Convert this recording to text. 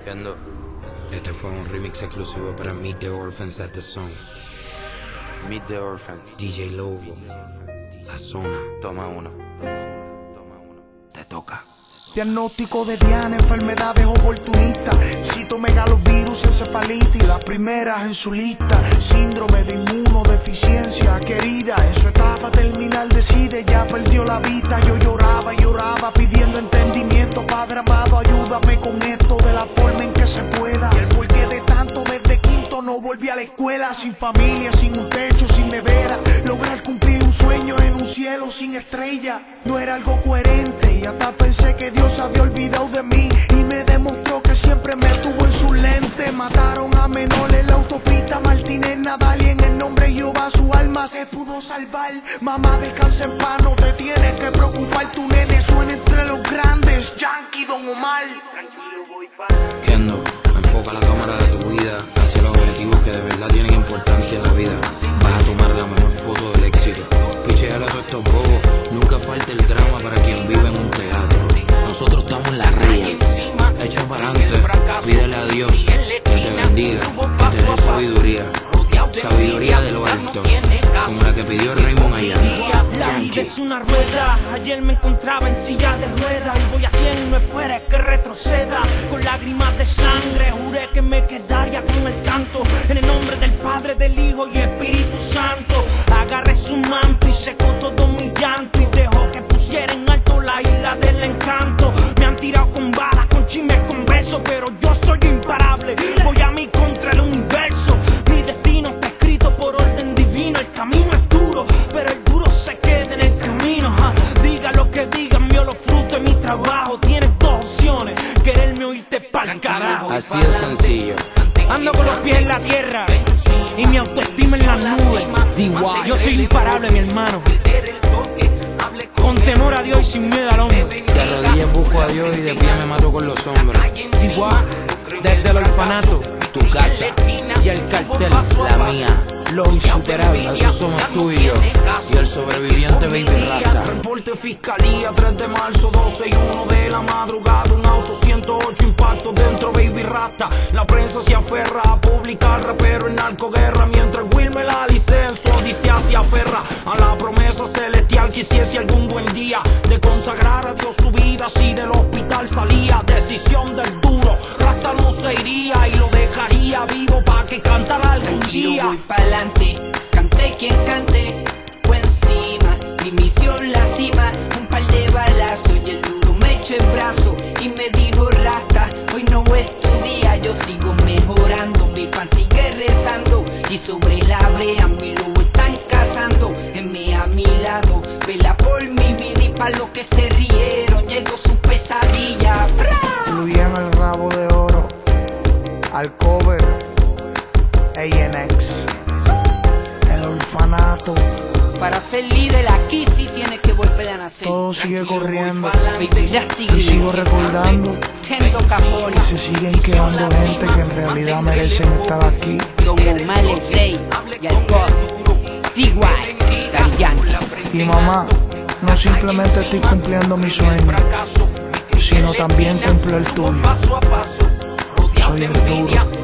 Kendo. Este fue un remix exclusivo para Meet the Orphans at the Zone. Meet the Orphans. DJ Lobo. La zona. Toma uno. Te toca. Diagnóstico de Diana, enfermedades oportunistas, citomegalovirus y encefalitis, las primeras en su lista, síndrome de inmunodeficiencia, querida, en su etapa terminal decide, ya perdió la vista. Yo lloraba y lloraba pidiendo entendimiento, Padre amado, ayúdame con esto de la forma en que se pueda. Y el porqué de tanto desde quinto no volví a la escuela, sin familia, sin un techo, sin nevera, lograr cumplir un sueño en un cielo sin estrella, no era algo coherente y hasta pensé que Dios había olvidado de mí y me demostró que siempre me tuvo en su lente. Mataron a menores en la autopista Martínez Nadal y en el nombre de Jehová su alma se pudo salvar. Mamá, descansa en paz, no te tienes que preocupar, tu nene suena entre los grandes, Yankee, Don Omar. Kendo, enfoca la cámara de tu vida hacia los objetivos que de verdad tienen importancia en la vida. Vas a tomar la mejor foto del éxito. Picheale a todos estos bobos, nunca falta el drama para quien vive en un teatro. Nosotros estamos en la real, echa para adelante, pídele a Dios que te bendiga, que te dé sabiduría, sabiduría de lo alto, como la que pidió Raymond Ayala. La vida es una rueda, ayer me encontraba en silla de ruedas y voy a 100 y no esperes que retroceda. Con lágrimas de sangre juré que me quedaría con el canto, en el nombre del Padre, del Hijo y Espíritu Santo. Agarré su manto y secó todo mi llanto y dejó que pusiera en alto la isla del encanto. Me han tirado con balas, con chismes, con besos, pero yo soy imparable, voy a mi contra el universo. Mi destino está escrito por orden divino, el camino es duro, pero el duro se queda en el camino. Diga lo que digan, vio los frutos de mi trabajo. Tienes dos opciones, quererme o irte pa'l carajo. Así es sencillo. Ando con los pies en la tierra y mi autoestima en las nubes. Yo soy imparable, mi hermano, con temor a Dios y sin miedo al hombre. De rodillas busco a Dios y de pie me mato con los hombres. Igual, desde el orfanato, Tu casa y el cartel, la mía, los insuperables. eso somos tú y yo, y el sobreviviente Baby Rasta. Reporte fiscalía, 3 de marzo, 12 y 1 de la madrugada. Un auto 108 impactos dentro Baby Rasta. La prensa se aferra a publicar rapero en narcoguerra, mientras Wilmer la licencia odisea se aferra a la promesa celestial. Quisiese algún buen día de consagrar a Dios su vida, si del hospital salía. Decisión del duro, Rasta no se iría y lo dejaría vivo pa' que cantara algún día. Voy pa'lante, cante quien cante, fue encima, mi misión la cima, un par de balazos y el duro me echó el brazo y me dijo Rasta, hoy no es tu día, yo sigo mejorando, mi fan sigue rezando y sobre la brea mi lobo están cazando, M a mi lado, vela por mi vida y pa' los que se rieron, llegó su pesadilla. Incluían el rabo de oro, al cover, ANX, el orfanato. Para ser líder aquí sí tienes que volver a nacer. Todo sigue corriendo, Baby Rasta y yo sigo recordando Gendo Capone, y se siguen quedando gente que en realidad merecen estar aquí. Don Omar el Rey y el Boss, D.Y. Daddy Yankee. Y mamá, no simplemente estoy cumpliendo mi sueño, sino también cumplo el tuyo. Soy el duro.